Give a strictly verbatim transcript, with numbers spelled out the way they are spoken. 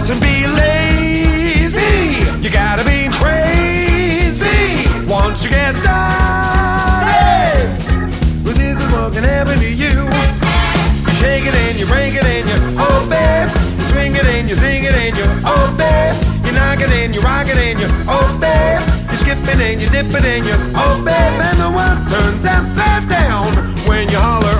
mustn't be lazy. You gotta be crazy once you get started. Well, this is what can happen to you. You shake it and you break it and you, oh babe. You swing it and you sing it and you, oh babe. You knock it and you rock it and you, oh babe. You skip it and you dip it and you, oh babe. And the world turns upside down when you holler.